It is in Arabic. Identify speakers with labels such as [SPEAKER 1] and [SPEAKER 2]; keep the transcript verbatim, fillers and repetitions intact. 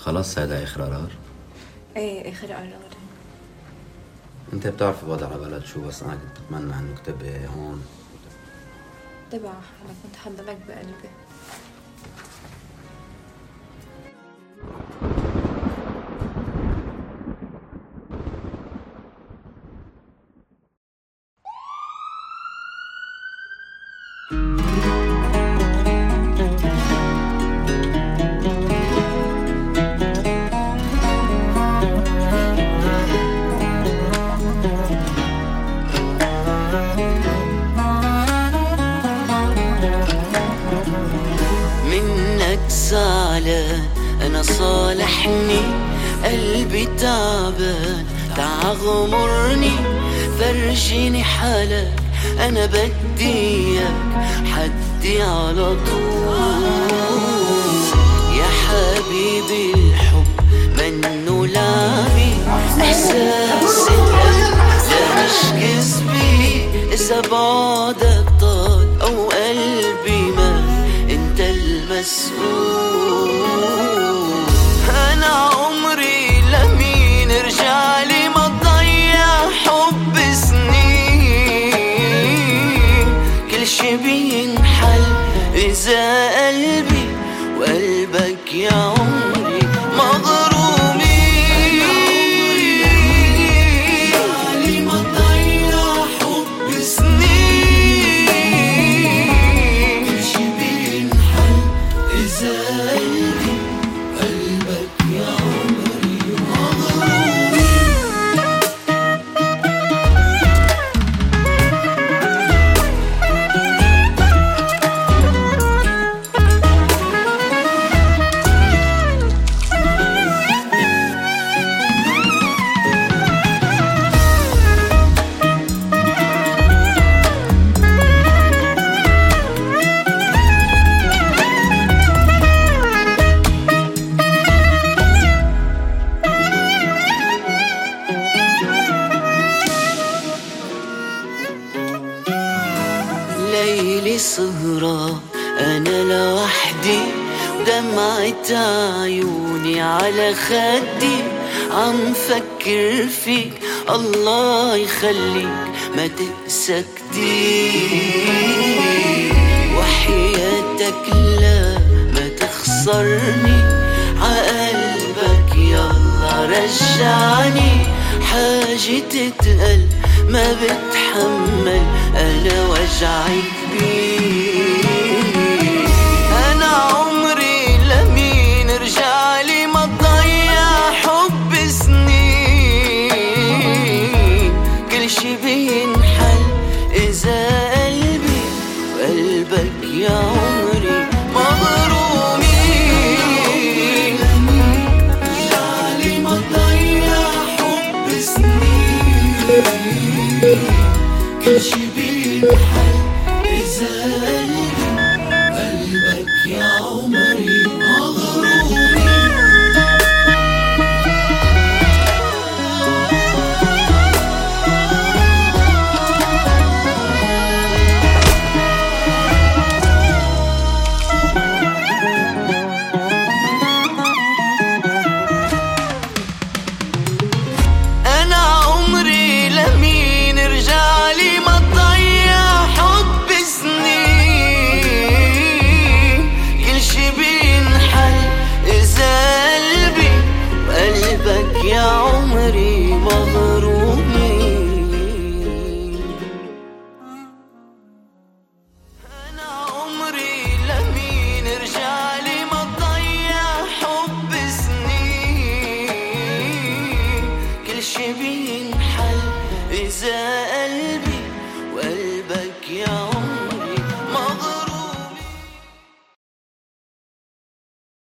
[SPEAKER 1] خلاص هذا اخر قرار.
[SPEAKER 2] ايه اخر قرار.
[SPEAKER 1] انت بتعرف وضع البلد شو، بس انا كنت بتمنى انه اكتب هون.
[SPEAKER 2] تبع انا كنت حضنك بقلبي.
[SPEAKER 3] زعلان أنا صالحني، قلبي تعبان تعغمرني، فرجيني حالك أنا بديك حدي على طول. يا حبيبي الحب منه لعبي، إحساس القلب لا مش كذبي، إذا بعدك طال أو قلبي مات انت المسؤول. انا عمري لمين رجعلي ما تضيع حب سنين، كل شي بينحل اذا قلبي وقلبك يا عمري مغرومين. ليلي سهرة أنا لوحدي، دمعة عيوني على خدي، عم فكر فيك الله يخليك ما تقسى كتير، وحياتك لا ما تخسرني، عقلبك يلا رجعني، حاجة تتقل ما بتحمل أنا وجعي كبير. أنا عمري لمين رجعلي ما تضيع حب سنين، كل شي بينحل إذا قلبي وقلبك يا عمري مغرومين. رجعلي ما تضيع حب سنين، كل شي بينحل إذا قلبي قلبك يا عمري مغرومين. أنا عمري لمين رجعلي ما تضيع حب سنين، كل شي بينحل إذا قلبي وقلبك يا عمري مغرومين. أنا عمري لمين رجعلي ما تضيع حب سنين، كل شي بينحل إذا قلبي وقلبك يا